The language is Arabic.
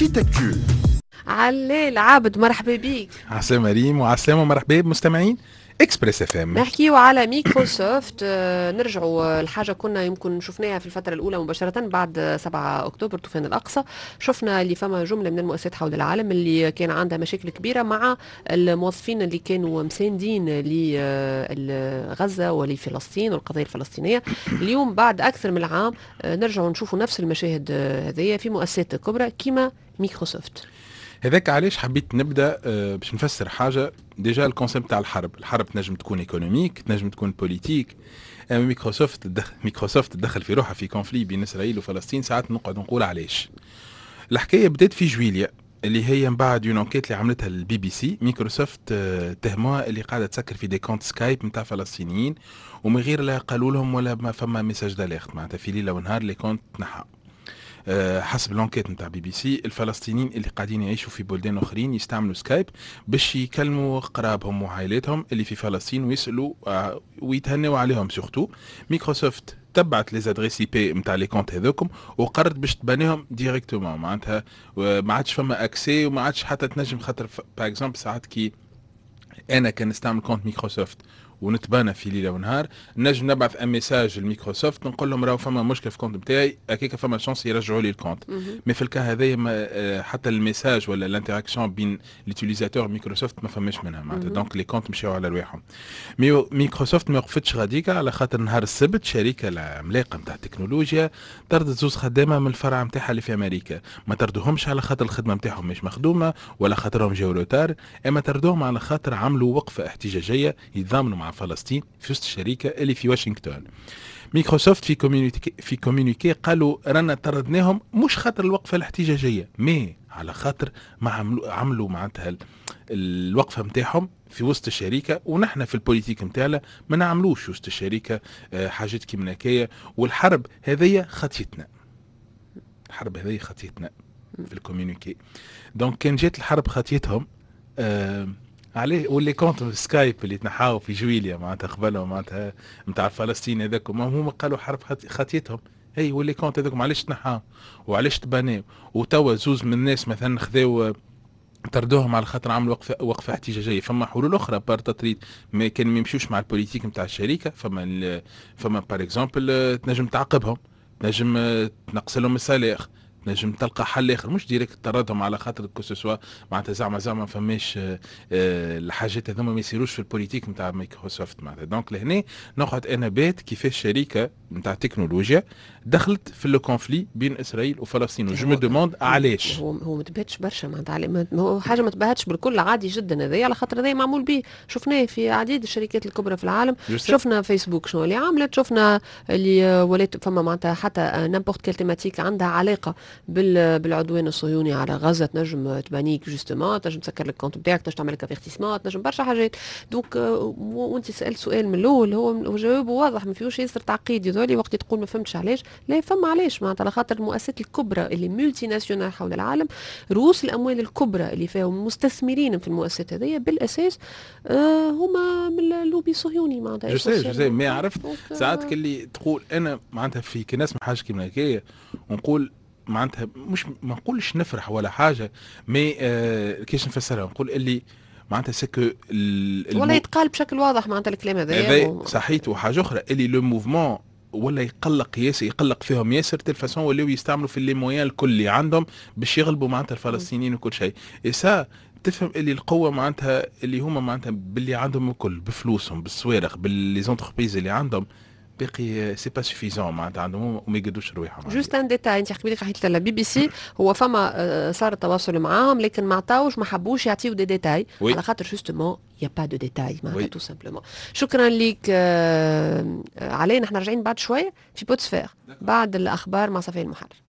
سويت اكتو. علي العابد مرحبا بيك. عسلامة ريم وعسلامة مرحبا بمستمعين اكسبريس اف ام. نحكيو على مايكروسوفت. نرجعوا الحاجة كنا يمكن شفناها في الفترة الأولى مباشرة بعد 7 أكتوبر طوفان الأقصى. شفنا اللي فما جملة من المؤسسات حول العالم اللي كان عندها مشاكل كبيرة مع الموظفين اللي كانوا مساندين لغزة ولفلسطين والقضية الفلسطينية. اليوم بعد أكثر من عام نرجعوا نشوفوا نفس المشاهد هذه في مؤسسات كبرى كيما مايكروسوفت. هذاك علاش حبيت نبدا باش نفسر حاجه. ديجا الكونسيبت تاع الحرب تنجم تكون ايكونوميك، تنجم تكون بوليتيك. اما مايكروسوفت تدخل في روحها في كونفلي بين اسرائيل وفلسطين. ساعات نقعد نقول علاش. الحكايه بدات في جويليا اللي هي من بعد اون انكيت اللي عملتها البي بي سي. مايكروسوفت تهموها اللي قاعده تسكر في دي كونت سكايب نتاع فلسطينيين ومن غير لا قالوا لهم ولا ما فما ميساج داليرت، معناتها في ليله ونهار لي كونت تنحى. حسب لونكيت نتاع بي بي سي الفلسطينيين اللي قاعدين يعيشوا في بلدان اخرين يستعملوا سكايب باش يكلموا قرابهم وعائلاتهم اللي في فلسطين ويسالوا ويتهنوا عليهم. سورتو مايكروسوفت تبعت لي زادريس اي بي نتاع لي كونت هذوكم وقررت باش تبانيهم ديريكتومون، معناتها ما عادش فما اكسي وما عادش حتى تنجم. خاطر باغ اكزومبل ساعات كي انا كان نستعمل كونت مايكروسوفت ونتبانى في ليله ونهار نجم نبعث ان ميساج لميكروسوفت نقول لهم راهو فما مشكله في الكونت نتاعي، هكاك فما شانس يرجعوا لي الكونت. مي في الكا هذايا حتى الميساج ولا الانتراكسيون بين ليوتيليزاتور مايكروسوفت ما فماش منها، معناتها دونك لي كونت مشاو على رواحهم. مي مايكروسوفت ما وقفتش غاديكا على خاطر نهار السبت شركه العملاقه نتاع التكنولوجيا طردت زوز خدامه من الفرع نتاعها اللي في امريكا. ما طردوهمش على خاطر الخدمه نتاعهم مش مخدومه ولا خاطرهم جاو روتار، اما طردوهم على خاطر عملوا وقفه احتجاجيه يتضامنوا مع فلسطين في وسط الشركه اللي في واشنطن. مايكروسوفت في كوميونيكي قالوا رانا طردناهم مش خاطر الوقفه الاحتجاجيه، مي على خاطر ما عملوا معناتها الوقفه نتاعهم في وسط الشركه، ونحن في البوليتيك نتاعنا ما نعملوش في وسط الشركه حاجات كيما هكايا. والحرب هذه خطيتنا، الحرب هذه خطيتنا في الكوميونيكي. دونك كان جات الحرب خطيتهم عليه. واللي كونت سكايب اللي تنحاو في جويليا معناتها قبلهم معناتها نتاع فلسطين هذاكم هم قالوا حرب خطيتهم. هي واللي كونت هذاكم علاش تنحاو وعلاش تبانيو. وتوا زوز من الناس مثلا خذاو طردوهم على خاطر عملوا وقفه احتجاجيه. فما حلول اخرى بار تطريد ما كان ما يمشوش مع البوليتيك نتاع الشركه. فما بار اكزومبل تنجم تعاقبهم، تنجم تنقص لهم السالير، نجم تلقى حل اخر مش ديريكت طردهم على خاطر كوسوسوا معناتها زعما فماش الحاجات هذوما ما يصيروش في البوليتيك نتاع مايكروسوفت معناتها. دونك لهنا نقعد انا بيت كيفاش شركه نتاع تكنولوجيا دخلت في لو كونفلي بين اسرائيل وفلسطين وجو مي دوموند علاش. هو ما تبهتش برشا معناتها هو حاجه ما تبهتش بالكل عادي جدا هذايا على خاطر هذايا معمول به. شفناه في عديد الشركات الكبرى في العالم. شفنا فيسبوك شنو اللي عملت، شفنا اللي ولات فما معناتها حتى نامبورت كيل تيماتيك عندها علاقه بالعدوان الصهيوني على غزه تنجم تبانيك جوستومون، تنجم تسكر لك الكونت بتاعك، تنجم تعمل لك افيرتيسمون، تنجم برشا حاجات. دونك وانت سالت سؤال من الاول هو جوابه واضح ما فيهوش ياسر تعقيد. يظهر وقت تقول ما فهمتش علاش، لا فما علاش معناتها على خاطر المؤسسات الكبرى اللي ملتي ناسيونال حول العالم، رؤوس الاموال الكبرى اللي فيهم مستثمرين في المؤسسات هذه بالاساس هما من اللوبي الصهيوني معناتها. جو ما عرفت ساعات كلي تقول انا معناتها في كي نسمع حاجه كيما هكايا ونقول معناتها مش ما نقولش نفرح ولا حاجه، مي كيش نفسرها نقول اللي معناتها سكو ولا يتقال بشكل واضح معناتها الكلام هذا صحيت. وحاجه اخرى اللي لو موفمون ولا يقلق فيهم ياسر تلفاسون ولاو يستعملوا في لي مويان الكل اللي عندهم باش يغلبوا معناتها الفلسطينيين وكل شيء. إسا تفهم اللي القوه معناتها اللي هما معناتها باللي عندهم الكل بفلوسهم بالسوارق باللي زونتربريز اللي عندهم باقي سي با سوفيزون معناتها عندهم وما يقدوش رواحهم. جوست ان ديتاي انت قبيلك حكيت على بي بي سي هو فما صار التواصل معاهم لكن ما عطاوش ما حبوش يعطيو دي ديتاي على خاطر جوستومون يا با دو ديتاي معناتها تو سامبلومون. شكرا ليك علي. نحن راجعين بعد شويه في بوتسفير بعد الاخبار مع صفي المحرر.